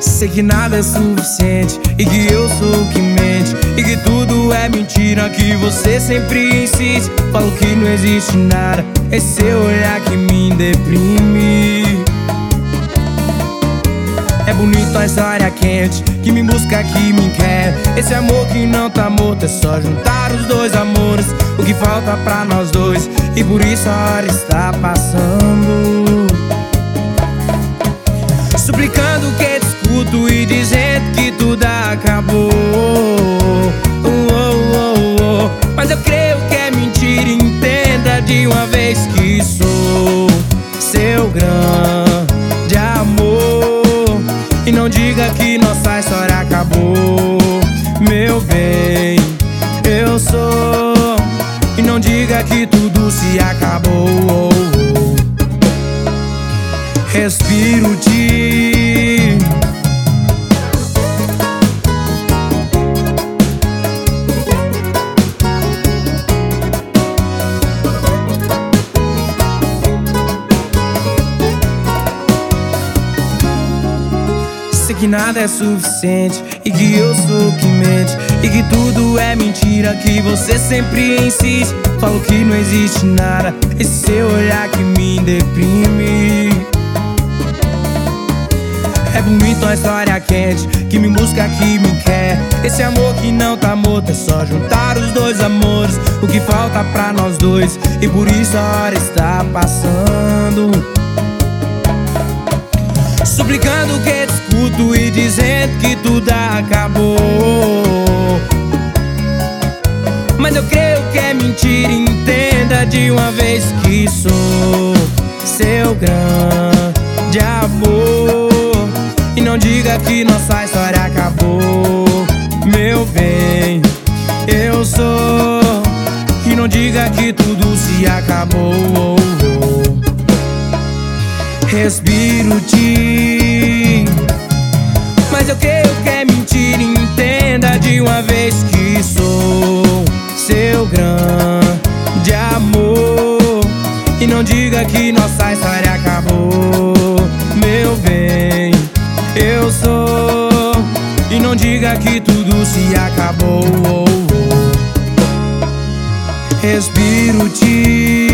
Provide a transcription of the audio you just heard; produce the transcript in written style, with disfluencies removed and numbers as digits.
Sei que nada é suficiente e que eu sou o que mente, e que tudo é mentira, que você sempre insiste. Falo que não existe nada, esse seu olhar que me deprime. É bonito a história quente, que me busca, que me quer. Esse amor que não tá morto, é só juntar os dois amores, o que falta pra nós dois, e por isso a hora está passando. Suplicando que te escuto e dizendo que tudo acabou. Mas eu creio que é mentira, entenda de uma vez que sou seu grande amor. E não diga que nossa história acabou, meu bem, eu sou. E não diga que tudo se acabou. Respiro-te. Sei que nada é suficiente e que eu sou o que mente, e que tudo é mentira, que você sempre insiste. Falo que não existe nada, esse seu olhar que me deprime. É bonito a história quente, que me busca, que me quer. Esse amor que não tá morto, é só juntar os dois amores, o que falta pra nós dois, e por isso a hora está passando. Suplicando que te escuto e dizendo que tudo acabou. Mas eu creio que é mentira, entenda de uma vez que sou seu grande amor. E não diga que nossa história acabou, meu bem, eu sou. E não diga que tudo se acabou. Respiro-te. Mas eu creio que é mentira, entenda de uma vez que sou seu grande amor. E não diga que nossa história acabou, meu bem, eu sou. E não diga que tudo se acabou. Respiro-te.